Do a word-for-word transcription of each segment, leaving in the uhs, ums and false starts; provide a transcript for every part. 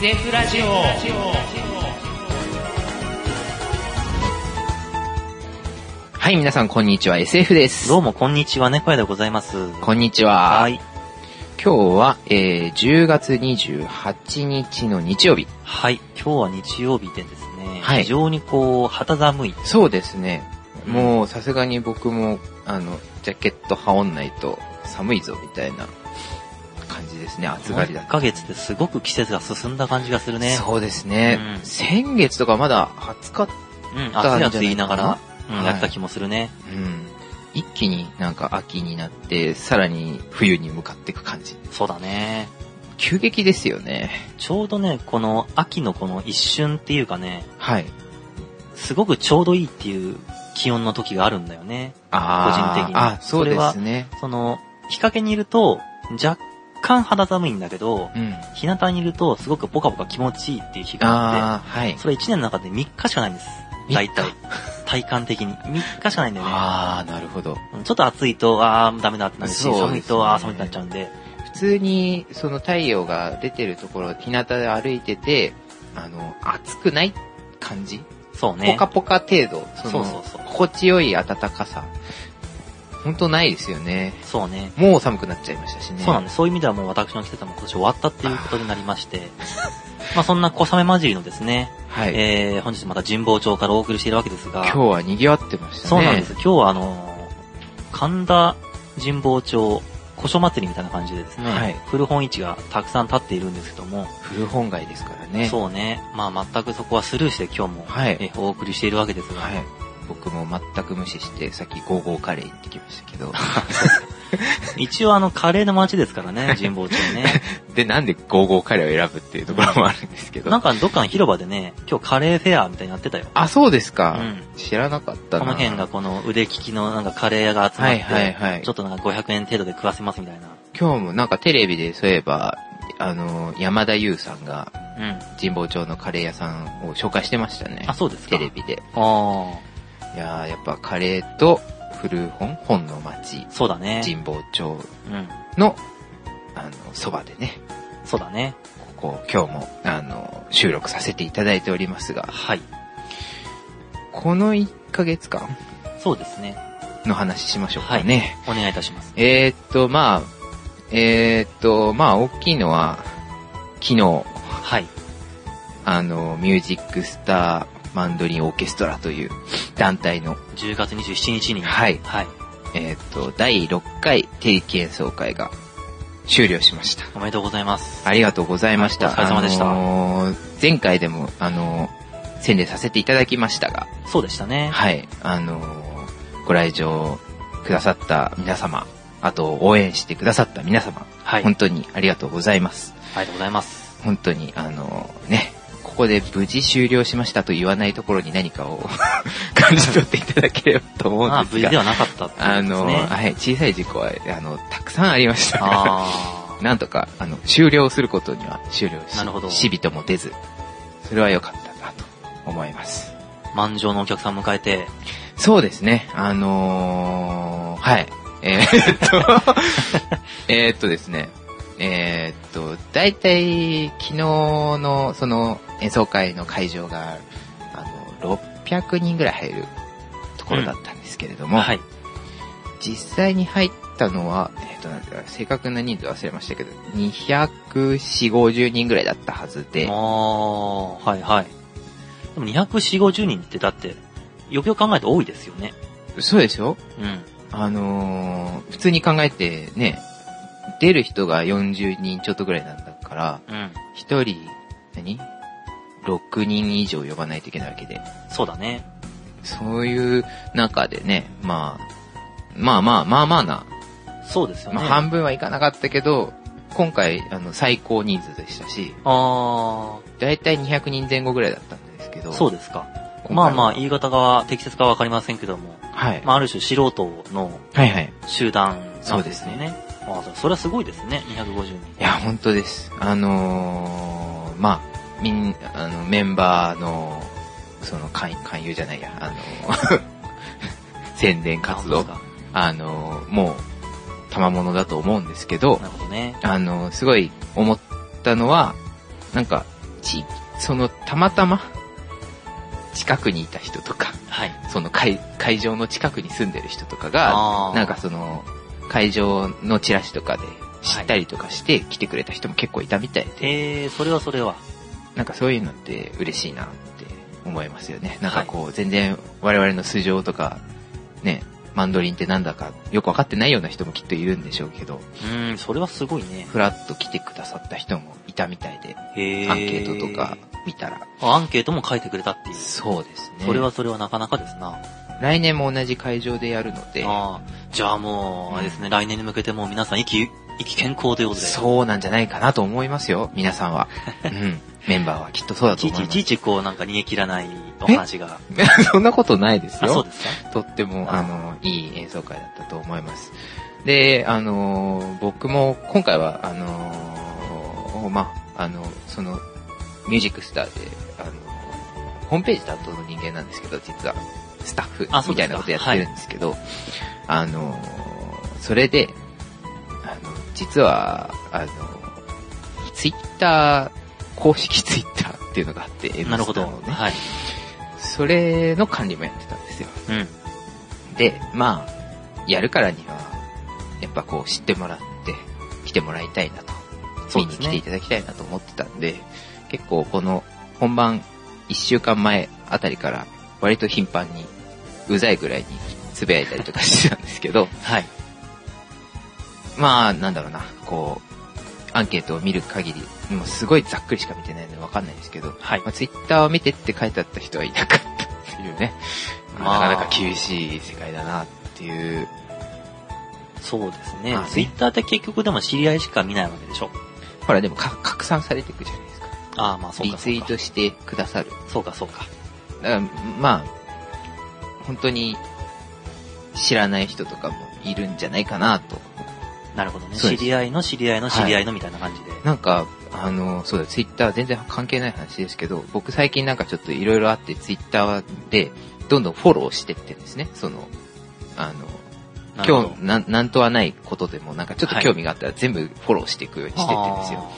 エスエフ ラジオ。はい、皆さんこんにちは、エスエフ です。 どうもこんにちは、猫屋でございます。 こんにちは。 はい。 今日は、えー、じゅうがつにじゅうはちにちの日曜日。 はい、今日は日曜日でですね、 はい、 非常にこう肌寒い。 そうですね。もうさすがに僕もあのジャケット羽織んないと寒いぞみたいな感じですね。暑がりだ。 いっかげつですごく季節が進んだ感じがするね。 そうですね。うん、先月とかまだ暑かったんじゃないかな。 うん、暑い暑い言いながら、うん、 はい、 やった気もするね。 うん。一気になんか秋になってさらに冬に向かっていく感じ。 そうだね。 急激ですよね。 ちょうどね、この秋のこの一瞬っていうかね。 はい。 すごくちょうどいいっていう気温の時があるんだよね。 あ個人的に。 あ、そうですね。 その、日陰にいると、若干肌寒いんだけど、うん、日向にいるとすごくポカポカ気持ちいいっていう日があって、あ、はい、それいちねんの中でみっかしかないんです。大体。体感的に。みっかしかないんだよね。 ああ、なるほど。 ちょっと暑いと、ああ、ダメだってなるし、ね、寒いと、ああ、寒いってなっちゃうんで。 普通に、その太陽が出てるところ、日向で歩いてて、あの、暑くない感じ？ そうね。 ポカポカ程度。そのそうそうそう。 心地よい暖かさ。本当ないですよね。 そうね。 もう寒くなっちゃいましたしね。 そうなんです。そういう意味ではもう私の季節も今年終わったっていうことになりまして。まあそんな小雨混じりのですね。はい。えー、本日また神保町からお送りしているわけですが。 今日は賑わってましたね。 そうなんです。今日はあのー、神田神保町古書祭りみたいな感じでですね。はい。古本市がたくさん立っているんですけども。 古本街ですからね。 そうね。まあ全くそこはスルーして今日も、はい、えお送りしているわけですが。はい。 僕も全く無視して、さっきゴーゴーカレー行ってきましたけど。 一応あの、カレーの街ですからね、神保町ね。 で、なんでゴーゴーカレーを選ぶっていうところもあるんですけど。 なんかどっかの広場でね、今日カレーフェアみたいになってたよ。 あ、そうですか。うん、知らなかったな。 この辺がこの腕利きのなんかカレー屋が集まって、はいはいはい、ちょっとなんかごひゃくえん程度で食わせますみたいな。 今日もなんかテレビでそういえば、あの、山田優さんが、うん、神保町のカレー屋さんを紹介してましたね。 あ、そうですか。 テレビで。 ああ。 いやー、やっぱカレーと古本、本の街。 そうだね。 神保町の、うん、あの、そばでね。 そうだね。 ここ、今日も、あの、収録させていただいておりますが。 はい。 このいっかげつかん。 そうですね。 の話しましょうかね。 はい。お願いいたします。 えーっと、まあ、えーっと、まあ、大きいのは、昨日。 はい。 あの、ミュージックスター、マンドリンオーケストラという団体のじゅうがつにじゅうしちにちに、 はい。はい。えっと、だいろっかい定期演奏会が終了しました。 おめでとうございます。 ありがとうございました。 お疲れ様でした。 あのー、前回でも、あのー、宣伝させていただきましたが。 そうでしたね。 はい。あのー、ご来場くださった皆様、あと応援してくださった皆様、はい。本当にありがとうございます。 ありがとうございます。 本当に、あのー、ね、ここで無事終了しましたと言わないところに何かを感じ取っていただければと思うんですが。 ああ、無事ではなかったってことですね。 あの、はい、小さい事故は、あの、たくさんありましたから、なんとか、あの、終了することには終了し、なるほど。死人も出ず、それは良かったなと思います。 満場のお客さん迎えて。 そうですね、あのー、はい、えー、っと、えっとですね、えー、っと、だいたい昨日のその演奏会の会場が、あの、ろっぴゃくにんぐらい入るところだったんですけれども、うん、はい。実際に入ったのは、えー、っと、なんか正確な人数忘れましたけど、にひゃくよんじゅう、ごじゅうにんぐらいだったはずで。 ああ、はいはい。でもにひゃくよんじゅう、ごじゅうにんってだって、よくよく考えて多いですよね。 そうですよ。 うん。 あのー、普通に考えてね、出る人がよんじゅうにんちょっとぐらいなんだから、うん、ひとり、何 ?ろく 人以上呼ばないといけないわけで。 そうだね。 そういう中でね、まあ、まあまあまあまあな。 そうですよね。 まあ半分はいかなかったけど、今回、あの、最高人数でしたし、 あー。だいたいにひゃくにんぜん後ぐらいだったんですけど。 そうですか。まあまあ、言い方が適切かわかりませんけども、はい。まあある種素人の、はいはい。集団なんですね。そうですね。ああ、それはすごいですね、にひゃくごじゅうにん。 いや、本当です。あのー、まあ、みん、あの、メンバーの、その、勧誘じゃないや、あの、宣伝活動、あの、もう、賜物だと思うんですけど、 なるほどね。 あの、すごい思ったのは、なんか、 地、そのたまたま近くにいた人とか、はい、その 会, 会場の近くに住んでる人とかが、なんかその会場のチラシとかで知ったりとかして来てくれた人も結構いたみたいで。 へ、はい、それはそれは。 なんかそういうのって嬉しいなって思いますよね。なんかこう、はい、全然我々の素性とか、ね、マンドリンってなんだかよくわかってないような人もきっといるんでしょうけど。 うーん、それはすごいね。 ふらっと来てくださった人もいたみたいで、 へアンケートとか見たら。 アンケートも書いてくれたっていう。 そうですね。 それはそれはなかなかですな。 来年も同じ会場でやるので。 ああ、じゃあもう、あれですね、うん、来年に向けてもう皆さん意気、意気健康ということで。 そうなんじゃないかなと思いますよ、皆さんは。うん。メンバーはきっとそうだと思います。 いちいちいちこうなんか逃げ切らないお話が。 そんなことないですよ。 あ、そうですか？ とっても、あの、いい演奏会だったと思います。で、あの、僕も今回は、あの、まあ、あの、その、ミュージックスターで、あの、ホームページ担当の人間なんですけど、実は、スタッフみたいなことやってるんですけど、あ、はい、あの、それで、あの、実は、あの、ツイッター、公式ツイッターっていうのがあって、 ね、なるほど。はい。 それの管理もやってたんですよ。うん。で、まあ、やるからには、やっぱこう知ってもらって、来てもらいたいなと。見に来ていただきたいなと思ってたんで、結構この本番いっしゅうかんまえあたりから割と頻繁にうざいぐらいにつぶやいたりとかしてたんですけど、はい。まあ、なんだろうな、こう、アンケートを見る限り、もうすごいざっくりしか見てないのでわかんないですけど、はい。まあ、ツイッターを見てって書いてあった人はいなかったっていうね、まあ、なかなか厳しい世界だなっていう。 そうですね。ツイッターって結局でも知り合いしか見ないわけでしょ。 ほらでもか拡散されていくじゃないですか。 ああ、まあそうかそうか。 リツイートしてくださる。 そうかそうか。 だからまあ、本当に知らない人とかもいるんじゃないかなと。 なるほどね。知り合いの知り合いの知り合いのみたいな感じで。はい、 なんか、あの、そうだ、ツイッター全然関係ない話ですけど、僕最近なんかちょっといろいろあってツイッターでどんどんフォローしてってんですね。その、あの、今日な、なんとはないことでもなんかちょっと興味があったら全部フォローしていくようにしてってんですよ。はい、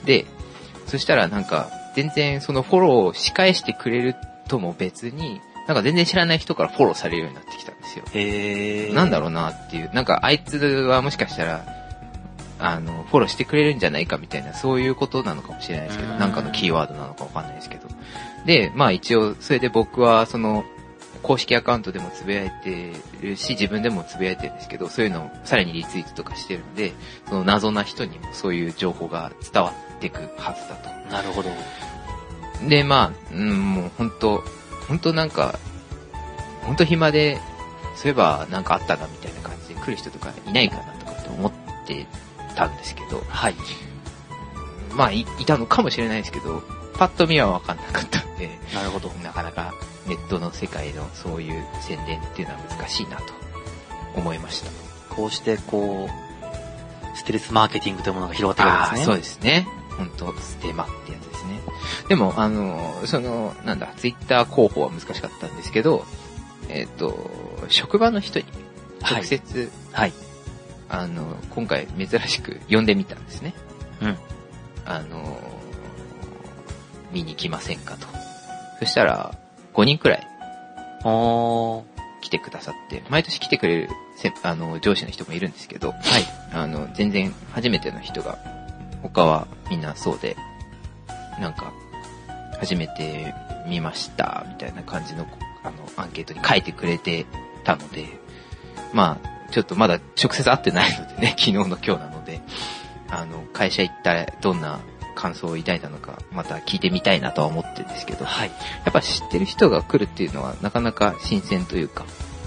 で、そしたらなんか全然そのフォローを仕返してくれるとも別に、なんか全然知らない人からフォローされるようになってきたんですよ。 へー。 なんだろうなっていう。なんかあいつはもしかしたら、あの、フォローしてくれるんじゃないかみたいな、そういうことなのかもしれないですけど、なんかのキーワードなのかわかんないですけど。で、まあ一応、それで僕はその、公式アカウントでもつぶやいてるし、自分でもつぶやいてるんですけど、そういうのをさらにリツイートとかしてるんで、その謎な人にもそういう情報が伝わっていくはずだと。 なるほど。 で、まあ、うん、もう本当本当なんか、本当暇で、そういえばなんかあったなみたいな感じで来る人とかいないかなとかって思ってたんですけど、はい。まあい、いたのかもしれないですけど、パッと見は分かんなかったんで、 なるほど。 なかなかネットの世界のそういう宣伝っていうのは難しいなと思いました。 こうしてこう、ステルスマーケティングというものが広がってくるんですね。 そうですね。本当ステマってやつですね。でも、あの、その、なんだ、ツイッター広報は難しかったんですけど、えっと、職場の人に直接、はい、はい、あの、今回珍しく呼んでみたんですね。うん。あの、見に来ませんかと。そしたら、ごにんくらい、来てくださって、毎年来てくれるせあの上司の人もいるんですけど、はい、あの、全然初めての人が、他はみんなそうで、なんか、初めて見ました、みたいな感じの、あの、アンケートに書いてくれてたので、まあ、ちょっとまだ直接会ってないのでね、昨日の今日なので、あの、会社行ったらどんな感想を抱いたのか、また聞いてみたいなとは思ってるんですけど、はい、やっぱ知ってる人が来るっていうのはなかなか新鮮というか、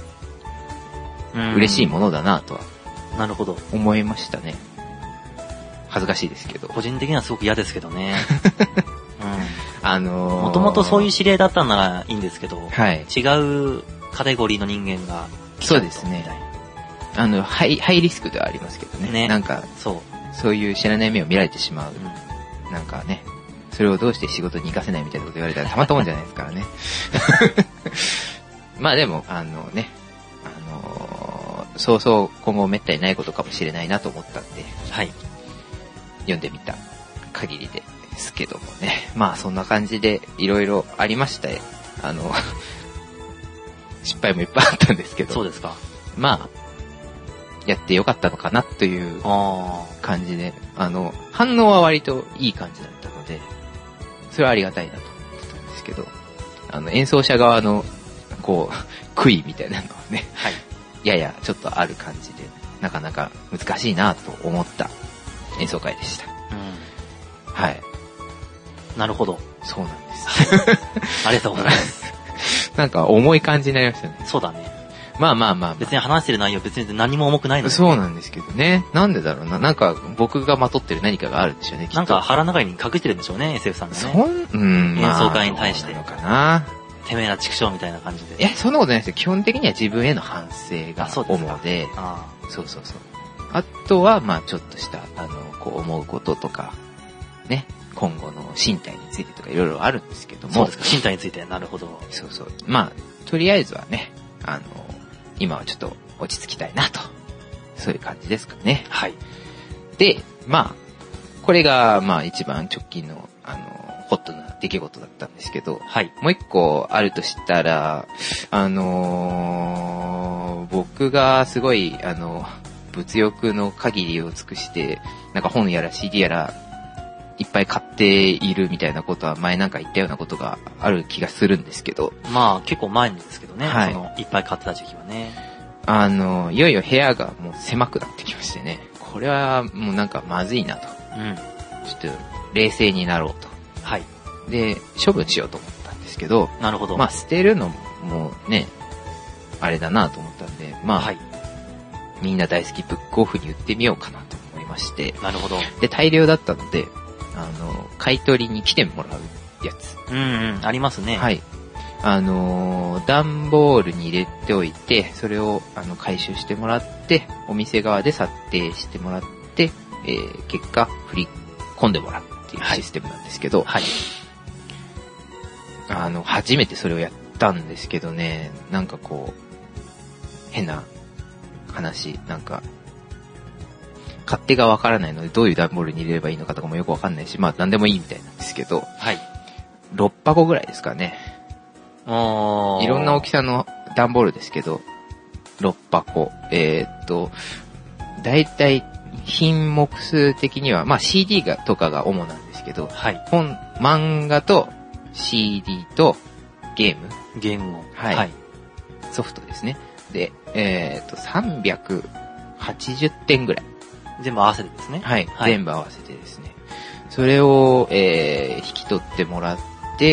嬉しいものだなとは、 なるほど。 思いましたね。恥ずかしいですけど。 個人的にはすごく嫌ですけどね。 うん、あのー、 もともとそういう知り合いだったんならいいんですけど、はい、違うカテゴリーの人間が来ちゃうとみたいな。そうですね。 あの、ハイ、ハイリスクではありますけどね。ね。なんか、そう。そういう知らない目を見られてしまう。うん、なんかね、それをどうして仕事に活かせないみたいなこと言われたらたまったもんじゃないですからね。まあでも、あのね、あのー、そうそう今後めったにないことかもしれないなと思ったんで、はい。読んでみた限りで、 ですけどもね。まあそんな感じでいろいろありましたよ。あの、失敗もいっぱいあったんですけど。 そうですか。 まあ、やってよかったのかなという感じで、あの、反応は割といい感じだったので、それはありがたいなと思ってたんですけど、あの、演奏者側の、こう、悔いみたいなのはね、はい、ややちょっとある感じで、なかなか難しいなと思った演奏会でした。うん、はい。 なるほど。 そうなんです。 ありがとうございます。 なんか重い感じになりましたね。 そうだね。 まあまあまあ、まあ。 別に話してる内容別に何も重くないので、ね。 そうなんですけどね。なんでだろうな。なんか僕がまとってる何かがあるんでしょうね。 なんか腹の中に隠してるんでしょうね、エスエフ さんがね。 そん、うん、 演奏会に対して。 まあ、なのかな。 てめえな畜生みたいな感じで。 いや、そんなことないですよ。基本的には自分への反省が主で。 ああそうそうそう。あとは、まあちょっとした、あの、こう思うこととか、ね。今後の身体についてとかいろいろあるんですけども。 そうですか、身体について。なるほど。 そうそう。まあ、とりあえずはね、あの、今はちょっと落ち着きたいなと。そういう感じですかね。 はい。 で、まあ、これが、まあ一番直近の、あの、ホットな出来事だったんですけど、 はい。 もう一個あるとしたら、あのー、僕がすごい、あの、物欲の限りを尽くして、なんか本やら シーディー やら、いっぱい買っているみたいなことは前なんか言ったようなことがある気がするんですけど。 まあ結構前ですけどね。 はい。 そのいっぱい買ってた時期はね。 あの、いよいよ部屋がもう狭くなってきましてね。これはもうなんかまずいなと。 うん。 ちょっと冷静になろうと。 はい。 で、処分しようと思ったんですけど。 なるほど。 まあ捨てるのもね、あれだなと思ったんで、まあ、はい、みんな大好きブックオフに売ってみようかなと思いまして。 なるほど。 で、大量だったので、あの、買い取りに来てもらうやつ。 うんうん、ありますね。 はい。あのー、段ボールに入れておいて、それを、あの、回収してもらって、お店側で査定してもらって、えー、結果、振り込んでもらうっていうシステムなんですけど、はい。はい、あの、初めてそれをやったんですけどね、なんかこう、変な話、なんか、勝手がわからないので、どういう段ボールに入れればいいのかとかもよくわかんないし、まあ何でもいいみたいなんですけど、はい。ろっぱこぐらいですかね。 あいろんな大きさの段ボールですけど、ろっぱこ。えー、っと、だいたい品目数的には、まあ シーディー がとかが主なんですけど、はい。本、漫画と シーディー とゲーム。 ゲームを。 はい。はい、ソフトですね。で、えー、っと、さんびゃくはちじゅってんぐらい。 全部合わせてですね。 はい。はい、全部合わせてですね。それを、えー、引き取ってもらって、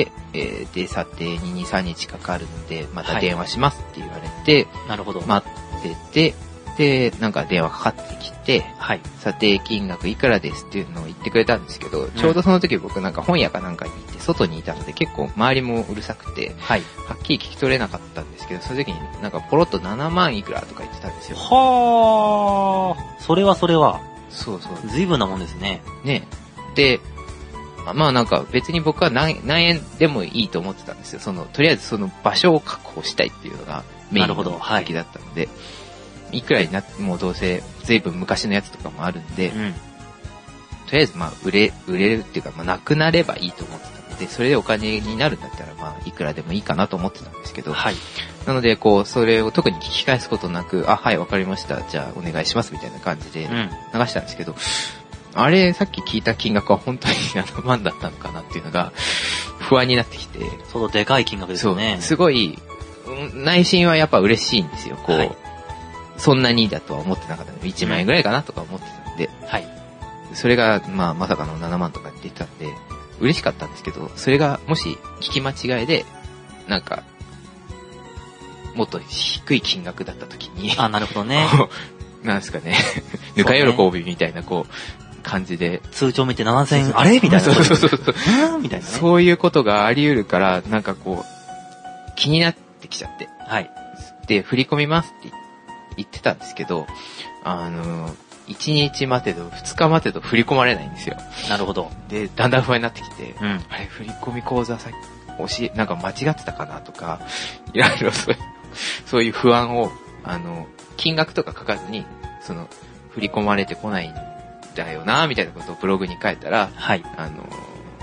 えー、で、査定にに、さんにちかかるので、また電話しますって言われて、 はい、なるほど。 待ってて、で、なんか電話かかってきて、はい。査定金額いくらですっていうのを言ってくれたんですけど、うん、ちょうどその時僕なんか本屋かなんかに行って外にいたので結構周りもうるさくて、はい。はっきり聞き取れなかったんですけど、その時になんかポロッとななまんいくらとか言ってたんですよ。 はー。それはそれは。 そうそう。 随分なもんですね。 ね。で、まあなんか別に僕は何、何円でもいいと思ってたんですよ。その、とりあえずその場所を確保したいっていうのがメインの目的だったので、はい、いくらになってもどうせ随分昔のやつとかもあるんで、うん、とりあえずまあ売れ、売れるっていうかまあなくなればいいと思ってたので、それでお金になるんだったらまあいくらでもいいかなと思ってたんですけど、はい。なのでこう、それを特に聞き返すことなく、あ、はい、わかりました。じゃあお願いしますみたいな感じで流したんですけど、うん、あれ、さっき聞いた金額は本当にななまんだったのかなっていうのが不安になってきて。 そのでかい金額ですよね。 そう。すごい、内心はやっぱ嬉しいんですよ。こう、はい、そんなにだとは思ってなかったので、いちまんえんぐらいかなとか思ってたんで。はい。それが、まあ、まさかのななまんとかって言ってたんで、嬉しかったんですけど、それがもし聞き間違いで、なんか、もっと低い金額だった時に。 あ、なるほどね。 なんですかね。ぬか喜びみたいな、こう、感じで。 通帳見てななせんえん、あれみたいな。 そうそうそうそう。 みたいな、ね。 そういうことがあり得るから、なんかこう、気になってきちゃって。はい。で、振り込みますって言ってたんですけど、あの、いちにち待てど、ふつか待てど振り込まれないんですよ。 なるほど。 で、だんだん不安になってきて、うん、あれ、振り込み口座先、教え、なんか間違ってたかなとか、いろいろそういう、そういう不安を、あの、金額とか書かずに、その、振り込まれてこないんだよな、みたいなことをブログに書いたら、はい。あの、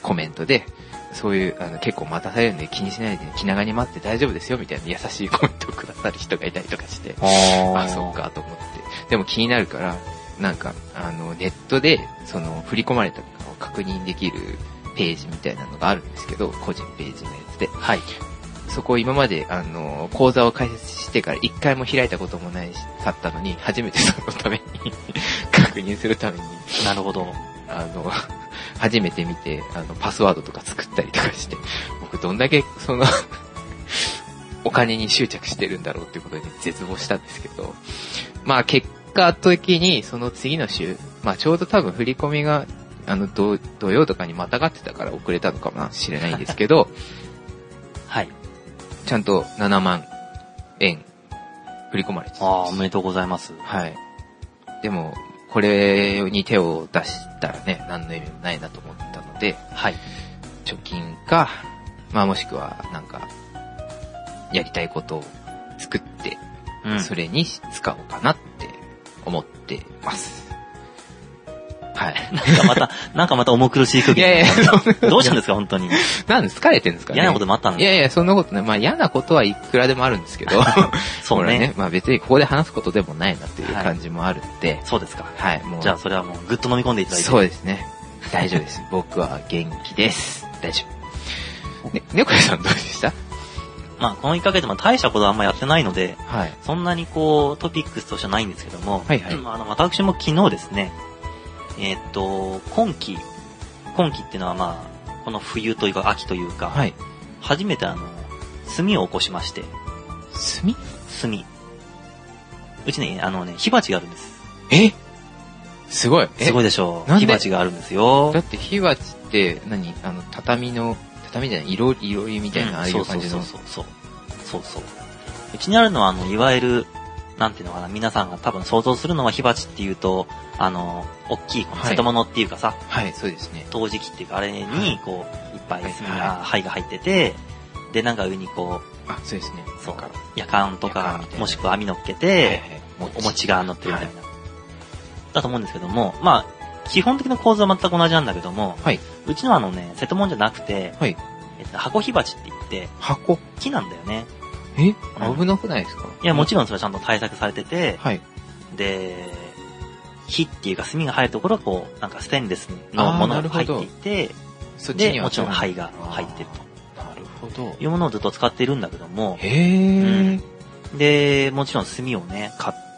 コメントで、そういう、あの、結構待たされるんで気にしないで、気長に待って大丈夫ですよ、みたいな優しいコメントをくださる人がいたりとかして、あ、そっか、と思って。でも気になるから、なんか、あの、ネットで、その、振り込まれたのを確認できるページみたいなのがあるんですけど、個人ページのやつで。 はい。 そこを今まで、あの、講座を開設してから一回も開いたこともないかったのに、初めてそのために、確認するために。 なるほど。 あの、初めて見て、あの、パスワードとか作ったりとかして、僕どんだけ、その、お金に執着してるんだろうっていうことで絶望したんですけど、まあ結果的にその次の週、まあちょうど多分振り込みが、あの、土曜とかにまたがってたから遅れたのかもしれないんですけど、 はい。 ちゃんとななまんえん振り込まれてた。 ああ、おめでとうございます。 はい。でも、これに手を出したらね、何の意味もないなと思ったので、 はい。 貯金か、まあもしくはなんか、やりたいことを作って、うん、それに使おうかなって思ってます。はい。 なんかまた、なんかまた重苦しい空気。 いやいや、 どうしたんですか、本当に。 なんで疲れてるんですかね。 嫌なこともあったんですか。 いやいや、そんなことない。まあ嫌なことはいくらでもあるんですけど、 そうね。 ね、まあ別にここで話すことでもないなっていう感じもあるんで。はい、 そうですか。 はい。もうじゃあそれはもうぐっと飲み込んでいただいて。 そうですね。大丈夫です。僕は元気です。大丈夫。ね、猫屋さんどうでした？ まあ、このいっかげつも大したことはあんまやってないので、 はい、 そんなにこう、トピックスとしてはないんですけども、 はいはい、 あの私も昨日ですね、えー、っと、今季、今季っていうのはまあ、この冬というか秋というか、 はい、 初めてあの、炭を起こしまして。 炭？ 炭。うちね、あのね、火鉢があるんです。 え？すごい。 すごいでしょう。火鉢があるんですよ。 だって火鉢って何、あの、畳の、畳じゃない、いろり、いろりみたいな、うん、ああいう感じの。 そうそうそうそう。そうそう。うちにあるのは、あの、いわゆる、なんていうのかな、皆さんが多分想像するのは火鉢っていうと、あの、大きい、この瀬戸物っていうかさ、 はい、はい、そうですね。 陶磁器っていうか、あれに、こう、いっぱい炭が、灰が入ってて、で、なんか上にこう、 あ、そうですね。 そう、夜間とか、もしくは網乗っけて、はいはい、お餅が乗ってるみたいな、はい。だと思うんですけども、まあ、基本的な構造は全く同じなんだけども、 はい、 うちのあのね、瀬戸物じゃなくて、 はい、 えっと、箱火鉢って言って、 箱木なんだよね。 え、危なくないですか？ いや、もちろんそれはちゃんと対策されてて、 はい、 で、火っていうか炭が入るところはこう、なんかステンレスのものが入っていて、 そっちにはで、もちろん灰が入ってると。なるほど。 いうものをずっと使っているんだけども、 へー、 うん。で、もちろん炭をね、買って、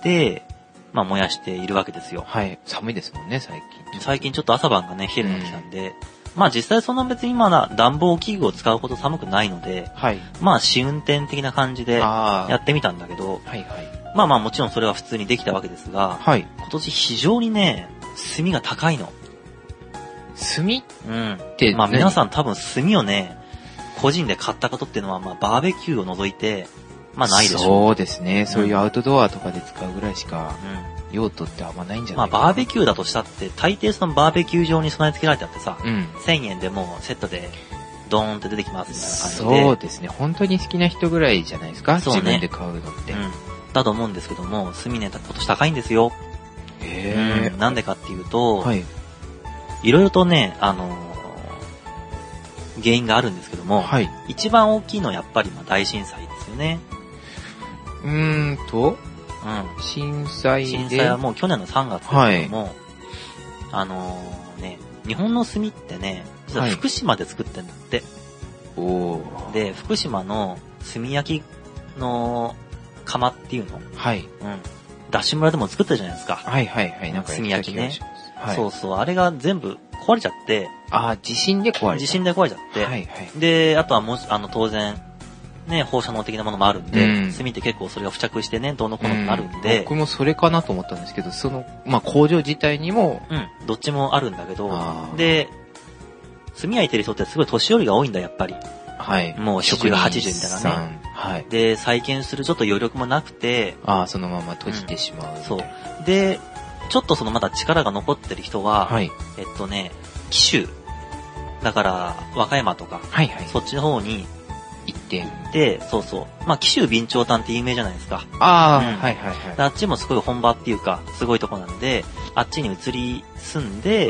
まあ燃やしているわけですよ。 はい。寒いですもんね、最近。 最近ちょっと朝晩がね、冷えるようになってきたんで、うん、まあ実際そんな別にまだ暖房器具を使うほど寒くないので、 はい、 まあ試運転的な感じでやってみたんだけど、 はいはい、 まあまあもちろんそれは普通にできたわけですが、 はい、 今年非常にね、炭が高いの。 炭？ うん。で、まあ皆さん多分炭をね、個人で買ったことっていうのはまあバーベキューを除いて、まあないでしょう。 そうですね。そういうアウトドアとかで使うぐらいしか、うん、用途ってあんまないんじゃないかな。 まあバーベキューだとしたって、大抵そのバーベキュー場に備え付けられてあってさ、 うん、 せんえんでもうセットでドーンって出てきますみたいな感じで。 そうですね。本当に好きな人ぐらいじゃないですか。そうね、自分で買うのって、 うん。だと思うんですけども、炭ね、今年高いんですよ。 へー、 うん。なんでかっていうと、 はい。 いろいろとね、あのー、原因があるんですけども、 はい。 一番大きいのはやっぱりまあ大震災ですよね。 うーんと、 うん。 震災で。 震災はもう去年のさんがつですけども、はい、あのー、ね、日本の炭ってね、実は福島で作ってるんだって。 お、はい、 で、福島の炭焼きの窯っていうの、 はい。 うん。ダッシュ村でも作ってるじゃないですか。 はいはいはい。 なんか炭焼きね。 はい、 そうそう。あれが全部壊れちゃって。 ああ、地震で壊れちゃった。 地震で壊れちゃって。 はいはい。 で、あとはもう、あの、当然、ね、放射能的なものもあるんで、うん、炭って結構それが付着してね、どうのこうのになるんで、 うん。僕もそれかなと思ったんですけど、その、まあ、工場自体にも。 うん、どっちもあるんだけど、で、炭焼いてる人ってすごい年寄りが多いんだ、やっぱり。 はい。 もう食がはちじゅうみたいなね。 はい。 で、再建するちょっと余力もなくて、 ああ、そのまま閉じてしまう、うん。 そう。で、ちょっとそのまだ力が残ってる人は、 はい。 えっとね、紀州、だから和歌山とか、 はいはい。 そっちの方に行って、 で、そうそう。まあ、紀州備長炭って有名じゃないですか。 ああ、うん、はいはいはい。 あっちもすごい本場っていうか、すごいとこなんで、あっちに移り住んで、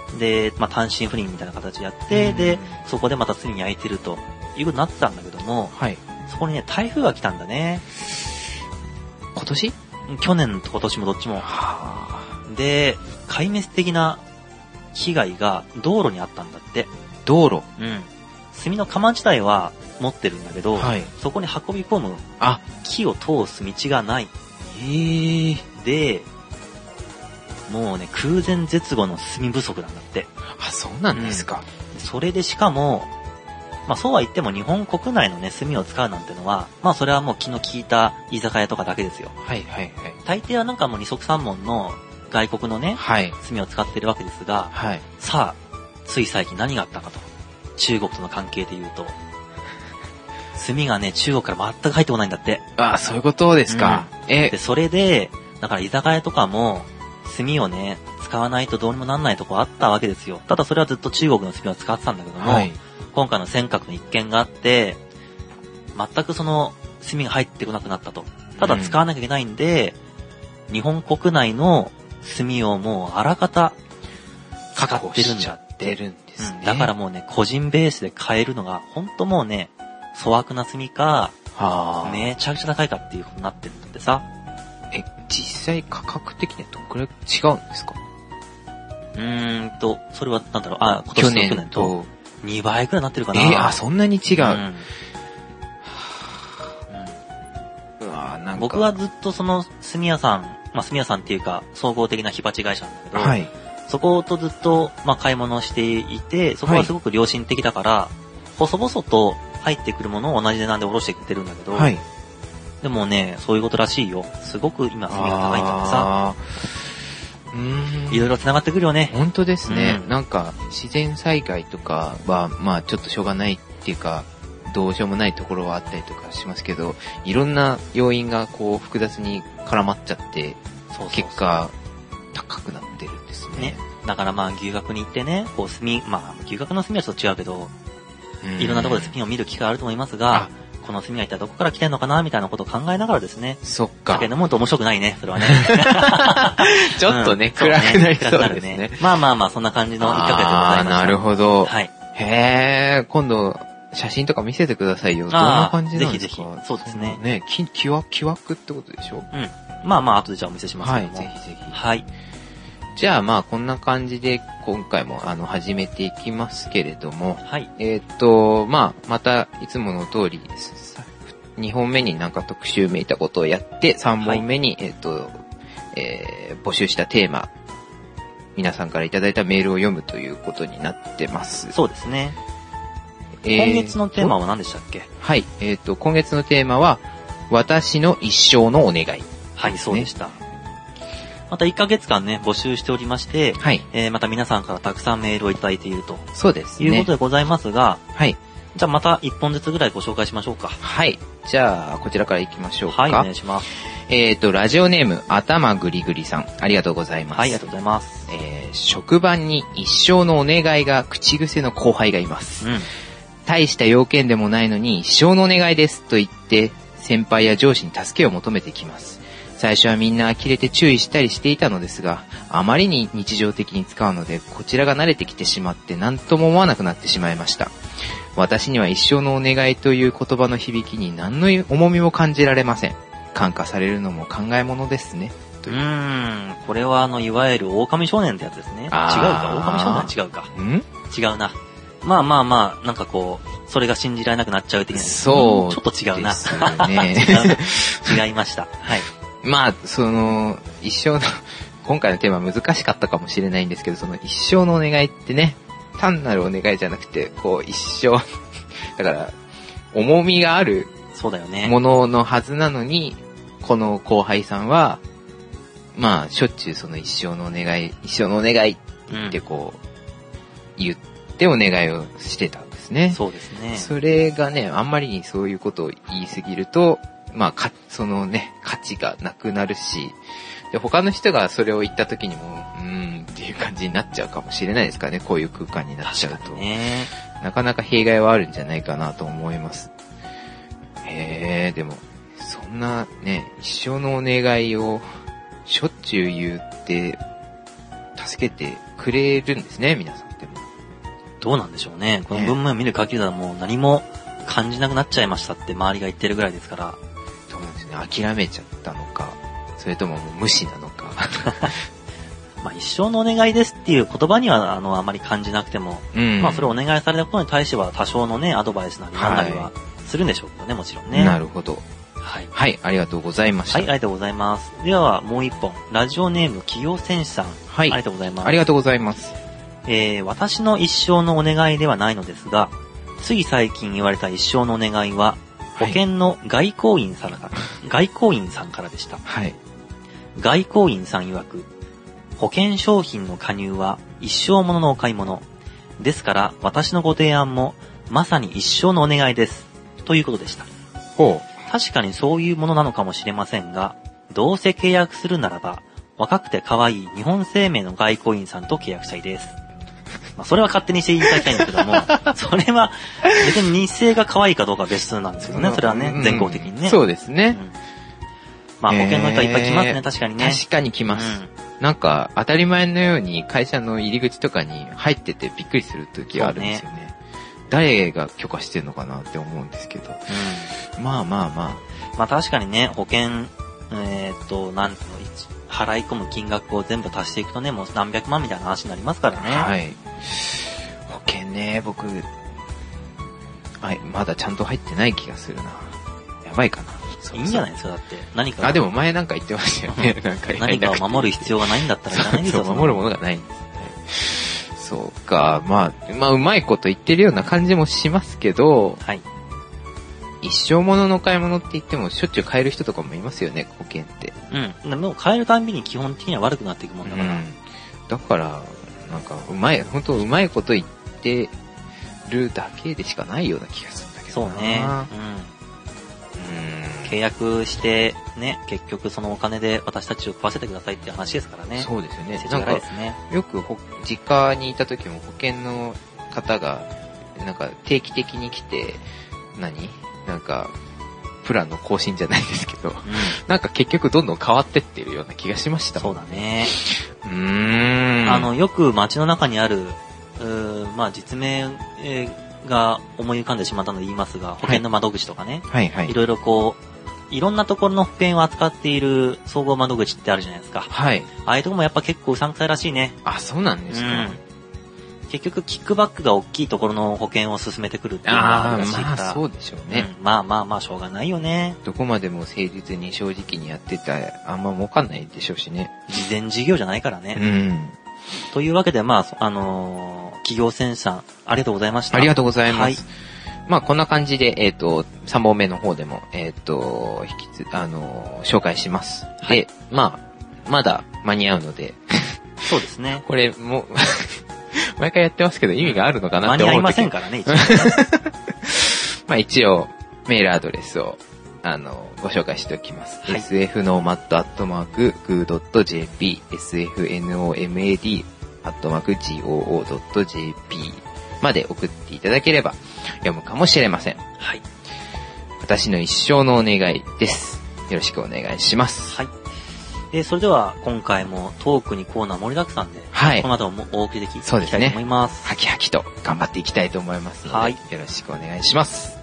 で、まあ、単身赴任みたいな形でやって、で、そこでまた罪に焼いてるということになってたんだけども、はい、そこにね、台風が来たんだね。 今年？ 去年と今年もどっちも。で、壊滅的な被害が道路にあったんだって。 道路？ うん。炭の窯自体は持ってるんだけど、はい、そこに運び込むあ木を通す道がない。 へー。 で、もうね、空前絶後の炭不足なんだって。 あ、そうなんですか。 うん、それでしかも、まあそうは言っても日本国内のね、炭を使うなんてのは、まあそれはもう気の利いた居酒屋とかだけですよ。 はいはいはい。 大抵はなんかもう二足三門の外国のね、はい、炭を使ってるわけですが、はい、さあ、つい最近何があったかと。中国との関係で言うと、炭がね、中国から全く入ってこないんだって。 ああ、そういうことですか。 うん、えで、それで、だから居酒屋とかも、炭をね、使わないとどうにもなんないとこあったわけですよ。ただそれはずっと中国の炭を使ってたんだけども、はい、今回の尖閣の一件があって、全くその炭が入ってこなくなったと。ただ使わなきゃいけないんで、うん、日本国内の炭をもうあらかたかかってるんだって。 るんですね、 うん。だからもうね、個人ベースで買えるのが、ほんともうね、粗悪な炭か、はめちゃくちゃ高いかっていうことになってるんだってさ。 え、実際価格的にはどんくらい違うんですか？ うーんと、それはなんだろう、あ、今年と去年とにばいくらいになってるかな。 えー、あ、そんなに違う。うんうん、うわなんか僕はずっとその炭屋さん、まあ炭屋さんっていうか総合的な火鉢会社なんだけど、はい、そことずっとまあ買い物をしていて、そこはすごく良心的だから、はい、細々と入ってくるものを同じ値段で卸してくれてるんだけど、はい、でもね、そういうことらしいよ。すごく今炭が高いんだってさ。うーん、いろいろ繋がってくるよね。 本当ですね。うん、なんか自然災害とかはまあちょっとしょうがないっていうかどうしようもないところはあったりとかしますけど、いろんな要因がこう複雑に絡まっちゃって結果高くなってるんですね。ね、 だからまあ牛角に行ってね、こう炭、まあ牛角の炭はちょっと違うけど、いろんなところで炭を見る機会あると思いますが、この炭は一体どこから来てんのかなみたいなことを考えながらですね。 そっか。 酒飲むと面白くないね、それはね。 ちょっとね、うん、暗くなりそうですね。 まあまあまあ、そんな感じのいっかげつでございました。 なるほど。はい。へー、今度、写真とか見せてくださいよ。どんな感じなんですか？ぜひぜひ。 そうですね。 ね、き、きわ、きわくってことでしょ？ うん。まあまあ、後でじゃあお見せしますけども。 はい、ぜひぜひ。 はい。 じゃあまあこんな感じで今回もあの始めていきますけれども、はい、えっとまあまたいつもの通りにほんめになんか特集めいたことをやってさんぼんめに、はい、えっと、えー、募集したテーマ皆さんからいただいたメールを読むということになってます。 そうですね。えー、今月のテーマは何でしたっけ？ はい、えっと今月のテーマは私の一生のお願い、ね。 はい、そうでした。またいっかげつかんね、募集しておりまして、はい。えー、また皆さんからたくさんメールをいただいていると。 そうですね。 いうことでございますが、 はい。 じゃあまたいっぽんずつぐらいご紹介しましょうか。 はい。じゃあ、こちらから行きましょうか。 はい、お願いします。 えっと、ラジオネーム、頭ぐりぐりさん。ありがとうございます。 はい、ありがとうございます。 えー、職場に一生のお願いが口癖の後輩がいます。うん。大した要件でもないのに、一生のお願いですと言って、先輩や上司に助けを求めてきます。最初はみんな呆れて注意したりしていたのですが、あまりに日常的に使うので、こちらが慣れてきてしまって何とも思わなくなってしまいました。私には一生のお願いという言葉の響きに何の重みも感じられません。感化されるのも考え物ですね。 うーん、これはあの、いわゆる狼少年ってやつですね。違うか、狼少年は違うか。ん違うな。まあまあまあ、なんかこう、それが信じられなくなっちゃう的な。 そう。 ちょっと違うな。 ね、 違いました。はい。 まあ、その、一生の、今回のテーマ難しかったかもしれないんですけど、その一生のお願いってね、単なるお願いじゃなくて、こう一生、だから、重みがあるもののはずなのに、この後輩さんは、まあ、しょっちゅうその一生のお願い、一生のお願いって言ってこう、うん、言ってお願いをしてたんですね。 そうですね。 それがね、あんまりにそういうことを言いすぎると、まあ、か、そのね、価値がなくなるし、で、他の人がそれを言った時にも、うーんっていう感じになっちゃうかもしれないですかね、こういう空間になっちゃうと。ね、なかなか弊害はあるんじゃないかなと思います。へー、でも、そんなね、一生のお願いをしょっちゅう言って、助けてくくれるんですね、皆さんでも。 どうなんでしょうね。この文面を見る限りではもう何も感じなくなっちゃいましたって周りが言ってるぐらいですから。 そうですね。諦めちゃったのか、それとももう無視なのか。 まあ一生のお願いですっていう言葉にはあのあまり感じなくても、うん、まあそれをお願いされたことに対しては多少のねアドバイスなりなんなりはするんでしょうけどね、もちろんね。 なるほど。 はい。 はい、ありがとうございました。 はい、ありがとうございます。ではもう一本、ラジオネーム企業戦士さん。はい。ありがとうございます。 ありがとうございます。 えー、私の一生のお願いではないのですが、つい最近言われた一生のお願いは、保険の外交員さんから、はい、外交員さんからでした。はい。外交員さん曰く、保険商品の加入は一生もののお買い物。ですから私のご提案もまさに一生のお願いです。ということでした。ほう。確かにそういうものなのかもしれませんが、どうせ契約するならば、若くて可愛い日本生命の外交員さんと契約したいです。まあ、それは勝手にしていただきたいんですけども、それは別に日生が可愛いかどうかは別なんですけどね、それはね、全国的にね。 そうですね。うん、 まあ保険の人はいっぱい来ますね、えー、確かにね。 確かに来ます。うんなんか、当たり前のように会社の入り口とかに入っててびっくりする時があるんですよね。ね誰が許可してんのかなって思うんですけど。うん、まあまあまあ。 まあ確かにね、保険、えー、っと、なんていうの、払い込む金額を全部足していくとね、もう何百万みたいな話になりますからね。 はい。保険ね、僕、はい、まだちゃんと入ってない気がするな。やばいかな。 いいんじゃないですか、だって。何か。 あ、でも前なんか言ってましたよね。なんか何かを守る必要がないんだったらいらないですよ。 そう、守るものがないんですね。そうか、まあ、まあ、うまいこと言ってるような感じもしますけど、はい。一生ものの買い物って言ってもしょっちゅう買える人とかもいますよね、保険って。 うん。でも買えるたんびに基本的には悪くなっていくもんだから。うん、 だから、なんか、うまい、本当うまいこと言ってるだけでしかないような気がするんだけどな。 そうね。うん。うん契約してね、結局そのお金で私たちを食わせてくださいっていう話ですからね。 そうですよね。 世知辛いですね。 よく実家にいた時も保険の方がなんか定期的に来て何なんかプランの更新じゃないですけど、うん、なんか結局どんどん変わってってるような気がしました。 そうだね。 うーん。 あのよく街の中にあるうーまあ実名、えー、が思い浮かんでしまったので言いますが、保険の窓口とかね、はいはいはい、いろいろこう。いろんなところの保険を扱っている総合窓口ってあるじゃないですか。はい。ああいうとこもやっぱ結構うさんくさいらしいね。 あ、そうなんですか。うん、 結局キックバックが大きいところの保険を進めてくるっていうのがあるらしいから。 あ、まあそうでしょうね、 うん。まあまあまあしょうがないよね。 どこまでも誠実に正直にやってたらあんま儲かんないでしょうしね。 事前事業じゃないからね。うん。というわけでまあ、あのー、企業戦士さん、ありがとうございました。 ありがとうございます。はいまあこんな感じで、えっ、ー、と、さんぼんめの方でも、えっ、ー、と、引きつ、あのー、紹介します。はい、で、まあ、まだ間に合うので。 そうですね。 これ、もう、毎回やってますけど意味があるのかなって思う。 間に合いませんからね、一応。 まあ一応、メールアドレスを、あの、ご紹介しておきます。はい、エスエフノーマット アットマーク グー ドット ジェーピー エスエフエヌオーエムエーディー アットマーク ジーオーオー ドット ジェーピー まで送っていただければ読むかもしれません。はい。私の一生のお願いです。よろしくお願いします。 はい。えー、それでは今回もトークにコーナー盛りだくさんで、はい。この後もお送りでき、 そうですね。 いきたいと思います。 はきはきと頑張っていきたいと思いますので、はい。よろしくお願いします。